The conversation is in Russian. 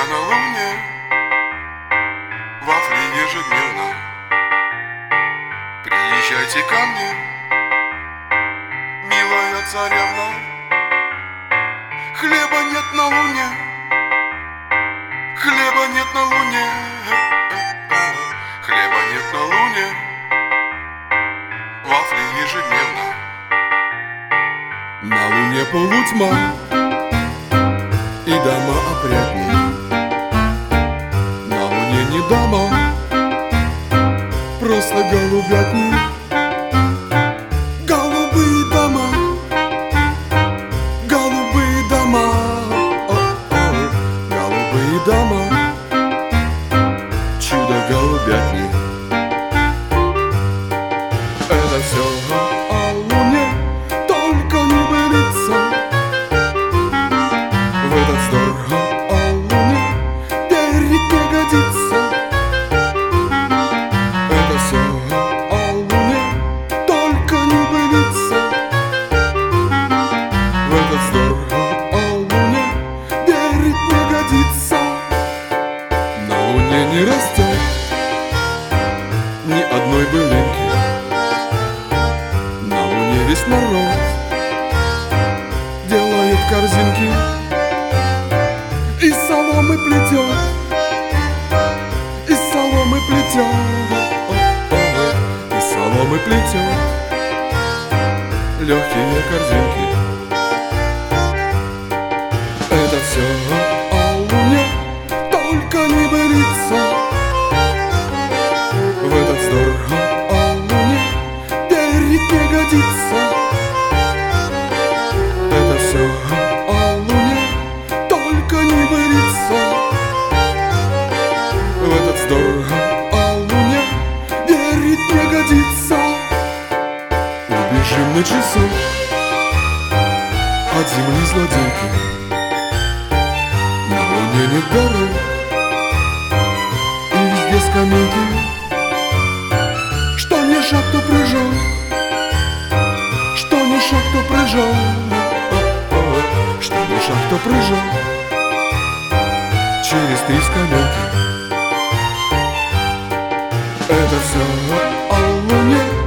меня на луне, вафли ежедневно. Приезжайте ко мне, милая царевна. Хлеба нет на луне, хлеба нет на луне, хлеба нет на луне, вафли ежедневно. На луне полутьма и дома опрятней. На луне не дома, просто голубятни. Голубые дома, голубые дома, голубые дома, чудо голубятни. Это все о луне, только не былица. В этот вздор о луне верить не годится. Это все о луне, только не былица. В этот вздор о луне верить не годится. На луне не растет ни одной былинки. На луне весь народ делает корзинки, из соломы плетет, из соломы плетет, из соломы плетет легкие корзинки. Это все о луне, только не былица. В этот вздор о луне верить не годится. Это все о луне, только не былица. В этот вздор о луне верить не годится. Убежим на часок от земли злодейки. На луне нет горы и везде скамейки. Что ни шаг, то прыжок, что ни шаг, то прыжок, что ни шаг, то прыжок через 3 скамейки. Это все о луне,